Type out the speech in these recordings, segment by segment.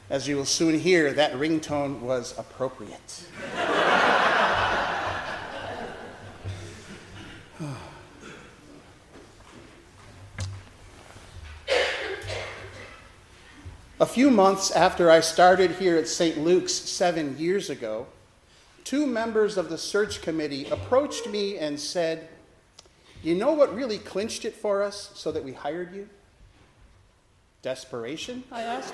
As you will soon hear, that ringtone was appropriate. A few months after I started here at St. Luke's 7 years ago, 2 members of the search committee approached me and said, "You know what really clinched it for us so that we hired you?" Desperation, I asked.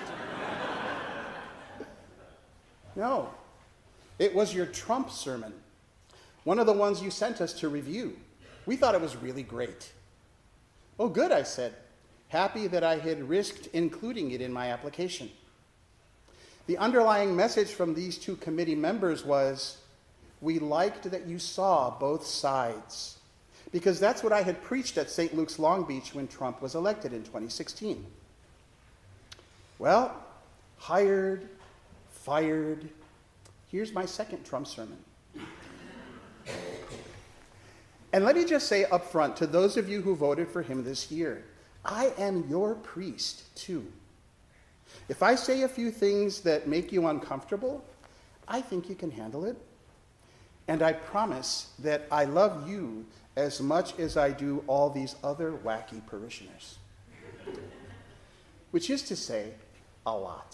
No, it was your Trump sermon, one of the ones you sent us to review. We thought it was really great. Oh, good, I said, happy that I had risked including it in my application. The underlying message from these 2 committee members was, we liked that you saw both sides, because that's what I had preached at St. Luke's Long Beach when Trump was elected in 2016. Well, hired, fired. Here's my second Trump sermon. And let me just say up front to those of you who voted for him this year, I am your priest too. If I say a few things that make you uncomfortable, I think you can handle it. And I promise that I love you as much as I do all these other wacky parishioners. Which is to say, a lot.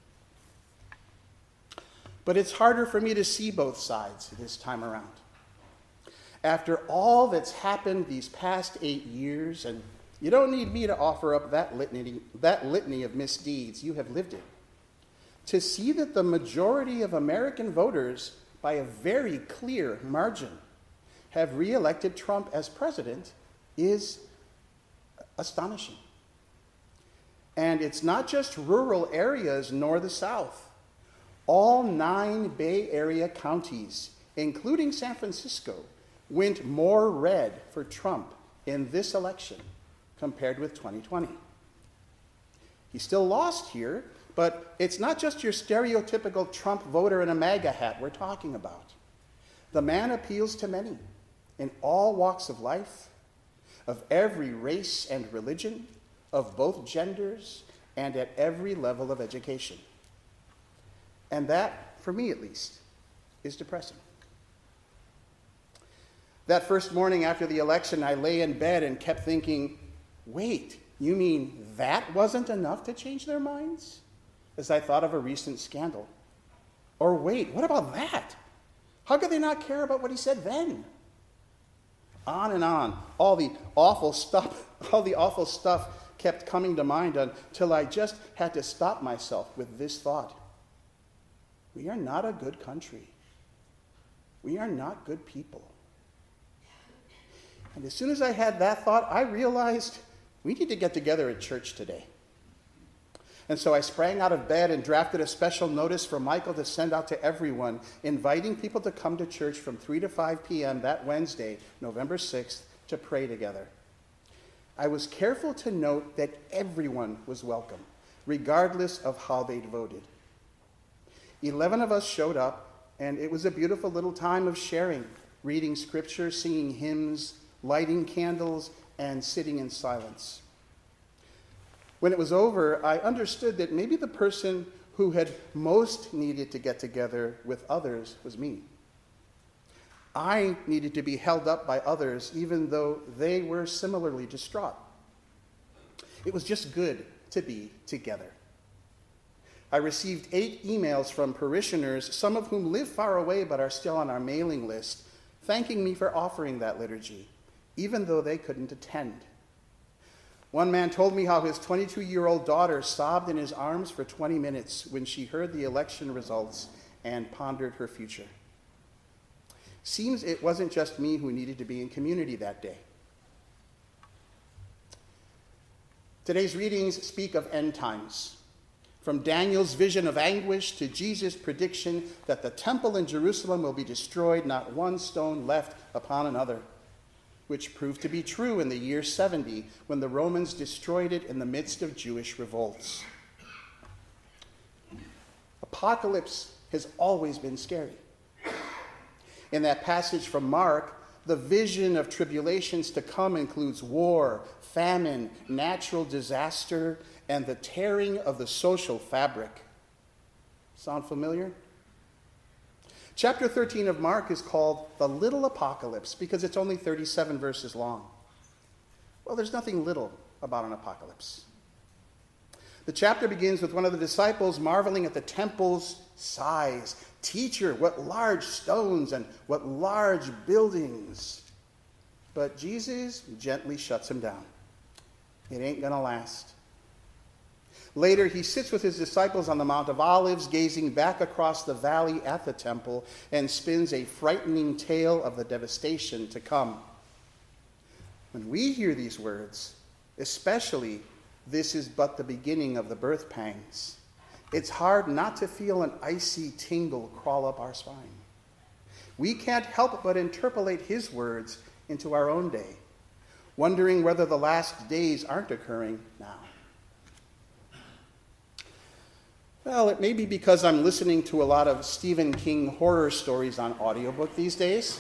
But it's harder for me to see both sides this time around. After all that's happened these past 8 years, and you don't need me to offer up that litany of misdeeds, you have lived it. To see that the majority of American voters, by a very clear margin, have re-elected Trump as president is astonishing. And it's not just rural areas nor the South. All 9 Bay Area counties, including San Francisco, went more red for Trump in this election compared with 2020. He still lost here, but it's not just your stereotypical Trump voter in a MAGA hat we're talking about. The man appeals to many in all walks of life, of every race and religion, of both genders, and at every level of education. And that, for me at least, is depressing. That first morning after the election, I lay in bed and kept thinking, wait, you mean that wasn't enough to change their minds? As I thought of a recent scandal. Or wait, what about that? How could they not care about what he said then? On and on. All the awful stuff kept coming to mind until I just had to stop myself with this thought. We are not a good country. We are not good people. And as soon as I had that thought, I realized we need to get together at church today. And so I sprang out of bed and drafted a special notice for Michael to send out to everyone, inviting people to come to church from 3 to 5 p.m. that Wednesday, November 6th, to pray together. I was careful to note that everyone was welcome, regardless of how they'd voted. 11 of us showed up, and it was a beautiful little time of sharing, reading scripture, singing hymns, lighting candles, and sitting in silence. When it was over, I understood that maybe the person who had most needed to get together with others was me. I needed to be held up by others, even though they were similarly distraught. It was just good to be together. I received 8 emails from parishioners, some of whom live far away but are still on our mailing list, thanking me for offering that liturgy, even though they couldn't attend. One man told me how his 22-year-old daughter sobbed in his arms for 20 minutes when she heard the election results and pondered her future. Seems it wasn't just me who needed to be in community that day. Today's readings speak of end times, from Daniel's vision of anguish to Jesus' prediction that the temple in Jerusalem will be destroyed, not one stone left upon another, which proved to be true in the year 70 when the Romans destroyed it in the midst of Jewish revolts. Apocalypse has always been scary. In that passage from Mark, the vision of tribulations to come includes war, famine, natural disaster, and the tearing of the social fabric. Sound familiar? Chapter 13 of Mark is called the Little Apocalypse because it's only 37 verses long. Well, there's nothing little about an apocalypse. The chapter begins with one of the disciples marveling at the temple's size. Teacher, what large stones and what large buildings. But Jesus gently shuts him down. It ain't going to last. Later, he sits with his disciples on the Mount of Olives, gazing back across the valley at the temple, and spins a frightening tale of the devastation to come. When we hear these words, especially, this is but the beginning of the birth pangs, it's hard not to feel an icy tingle crawl up our spine. We can't help but interpolate his words into our own day, wondering whether the last days aren't occurring now. Well, it may be because I'm listening to a lot of Stephen King horror stories on audiobook these days.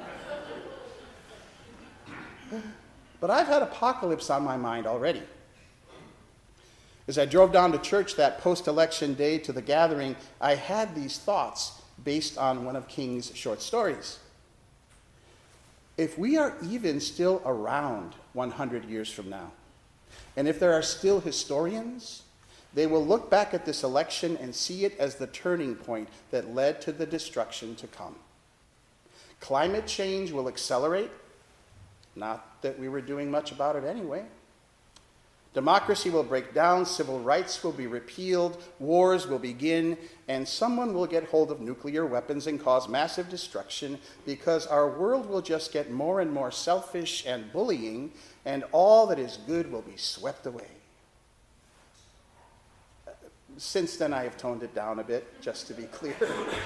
But I've had apocalypse on my mind already. As I drove down to church that post-election day to the gathering, I had these thoughts based on one of King's short stories. If we are even still around 100 years from now, and if there are still historians, they will look back at this election and see it as the turning point that led to the destruction to come. Climate change will accelerate, not that we were doing much about it anyway. Democracy will break down, civil rights will be repealed, wars will begin, and someone will get hold of nuclear weapons and cause massive destruction because our world will just get more and more selfish and bullying, and all that is good will be swept away. Since then, I have toned it down a bit, just to be clear.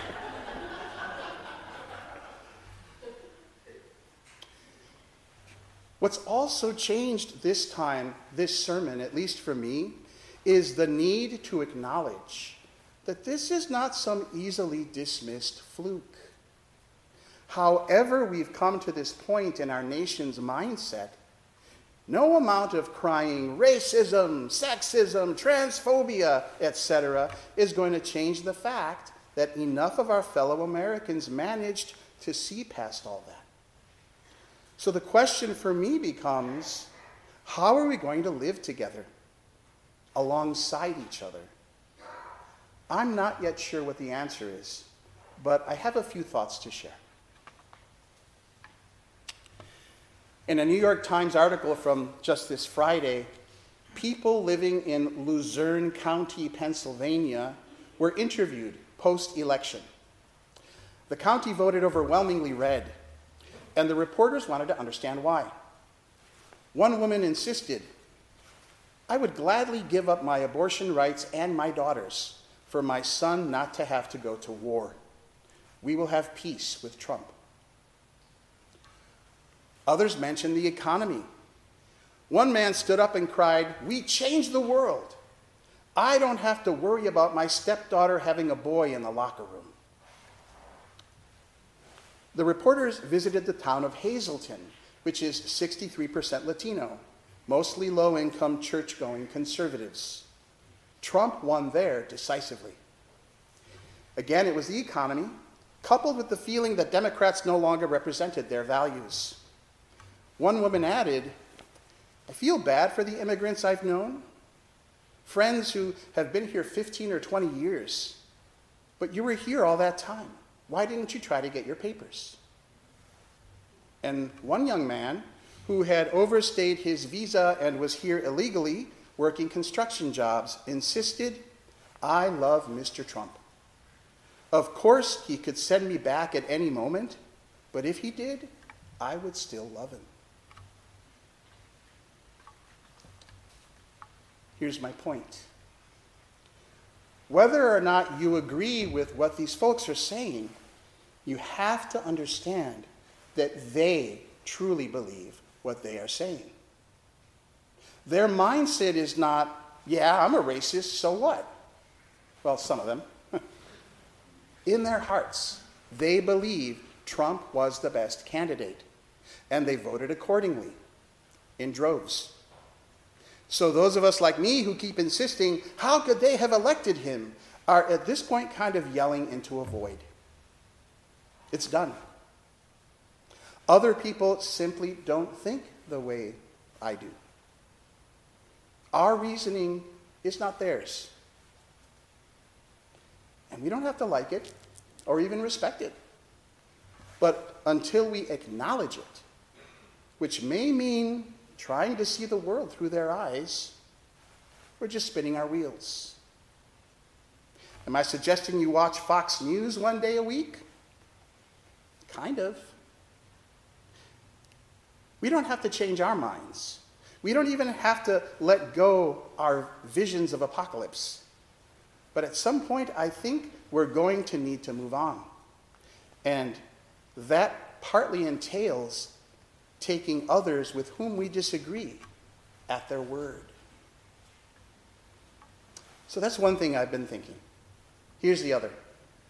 What's also changed this time, this sermon, at least for me, is the need to acknowledge that this is not some easily dismissed fluke. However we've come to this point in our nation's mindset, no amount of crying racism, sexism, transphobia, etc. is going to change the fact that enough of our fellow Americans managed to see past all that. So the question for me becomes, how are we going to live together alongside each other? I'm not yet sure what the answer is, but I have a few thoughts to share. In a New York Times article from just this Friday, people living in Luzerne County, Pennsylvania, were interviewed post-election. The county voted overwhelmingly red, and the reporters wanted to understand why. One woman insisted, "I would gladly give up my abortion rights and my daughter's for my son not to have to go to war. We will have peace with Trump." Others mentioned the economy. One man stood up and cried, "We changed the world. I don't have to worry about my stepdaughter having a boy in the locker room." The reporters visited the town of Hazleton, which is 63% Latino, mostly low-income, church-going conservatives. Trump won there decisively. Again, it was the economy, coupled with the feeling that Democrats no longer represented their values. One woman added, "I feel bad for the immigrants I've known, friends who have been here 15 or 20 years. But you were here all that time. Why didn't you try to get your papers?" And one young man who had overstayed his visa and was here illegally, working construction jobs, insisted, "I love Mr. Trump. Of course, he could send me back at any moment, but if he did, I would still love him." Here's my point. Whether or not you agree with what these folks are saying, you have to understand that they truly believe what they are saying. Their mindset is not, "Yeah, I'm a racist, so what?" Well, some of them. In their hearts, they believe Trump was the best candidate, and they voted accordingly, in droves. So those of us like me who keep insisting, "How could they have elected him?" are at this point kind of yelling into a void. It's done. Other people simply don't think the way I do. Our reasoning is not theirs. And we don't have to like it or even respect it. But until we acknowledge it, which may mean trying to see the world through their eyes, we're just spinning our wheels. Am I suggesting you watch Fox News one day a week? Kind of. We don't have to change our minds. We don't even have to let go our visions of apocalypse. But at some point, I think we're going to need to move on. And that partly entails taking others with whom we disagree at their word. So that's one thing I've been thinking. Here's the other.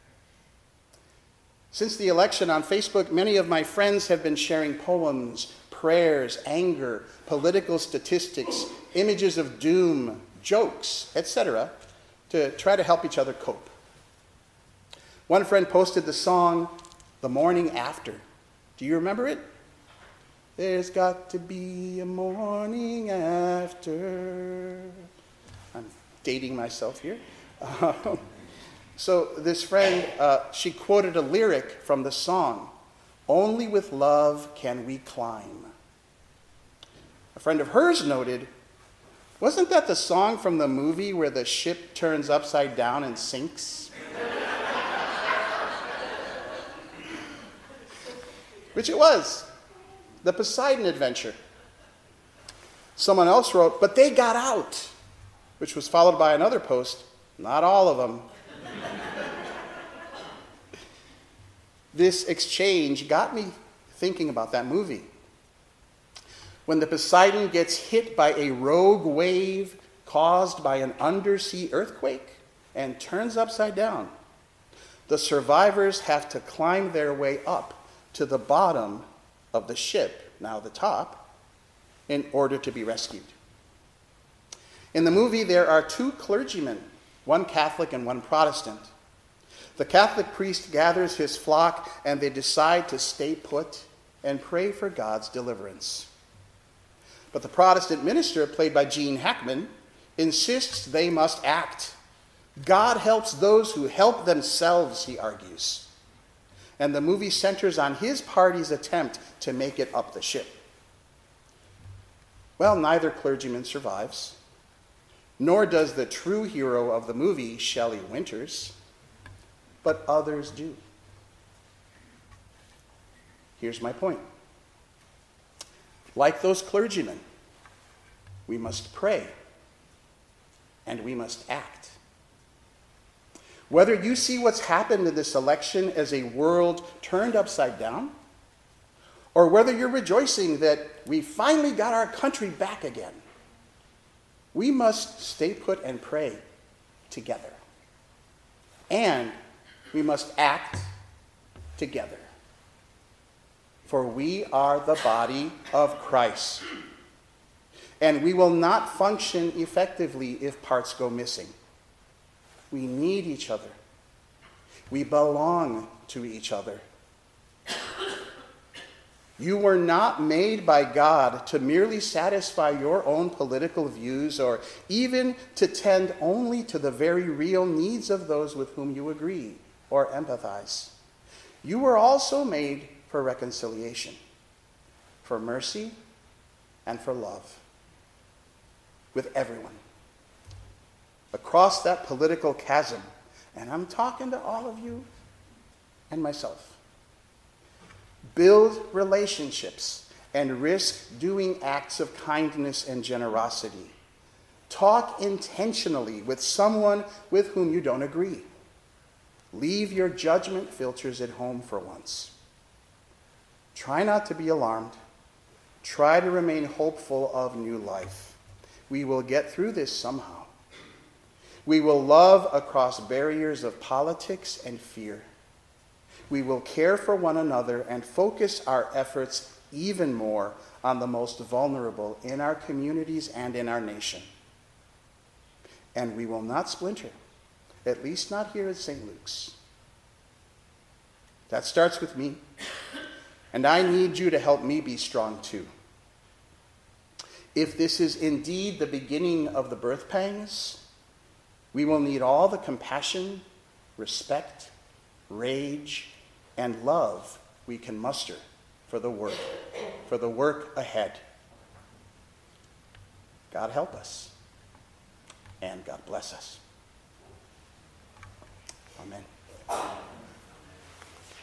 Since the election on Facebook, many of my friends have been sharing poems, prayers, anger, political statistics, images of doom, jokes, etc., to try to help each other cope. One friend posted the song, The Morning After. Do you remember it? There's got to be a morning after. I'm dating myself here. So this friend, she quoted a lyric from the song, "Only with love can we climb." A friend of hers noted, "Wasn't that the song from the movie where the ship turns upside down and sinks?" Which it was. The Poseidon Adventure. Someone else wrote, "But they got out," which was followed by another post, "Not all of them." This exchange got me thinking about that movie. When the Poseidon gets hit by a rogue wave caused by an undersea earthquake and turns upside down, the survivors have to climb their way up to the bottom of the ship, now the top, in order to be rescued. In the movie, there are two clergymen, one Catholic and one Protestant. The Catholic priest gathers his flock, and they decide to stay put and pray for God's deliverance. But the Protestant minister, played by Gene Hackman, insists they must act. God helps those who help themselves, he argues. And the movie centers on his party's attempt to make it up the ship. Well, neither clergyman survives, nor does the true hero of the movie, Shelley Winters, but others do. Here's my point. Like those clergymen, we must pray and we must act. Whether you see what's happened in this election as a world turned upside down, or whether you're rejoicing that we finally got our country back again, we must stay put and pray together. And we must act together. For we are the body of Christ. And we will not function effectively if parts go missing. We need each other. We belong to each other. You were not made by God to merely satisfy your own political views or even to tend only to the very real needs of those with whom you agree or empathize. You were also made for reconciliation, for mercy, and for love with everyone. Across that political chasm, and I'm talking to all of you and myself. Build relationships and risk doing acts of kindness and generosity. Talk intentionally with someone with whom you don't agree. Leave your judgment filters at home for once. Try not to be alarmed. Try to remain hopeful of new life. We will get through this somehow. We will love across barriers of politics and fear. We will care for one another and focus our efforts even more on the most vulnerable in our communities and in our nation. And we will not splinter, at least not here at St. Luke's. That starts with me, and I need you to help me be strong too. If this is indeed the beginning of the birth pangs, we will need all the compassion, respect, rage, and love we can muster for the work ahead. God help us, and God bless us. Amen.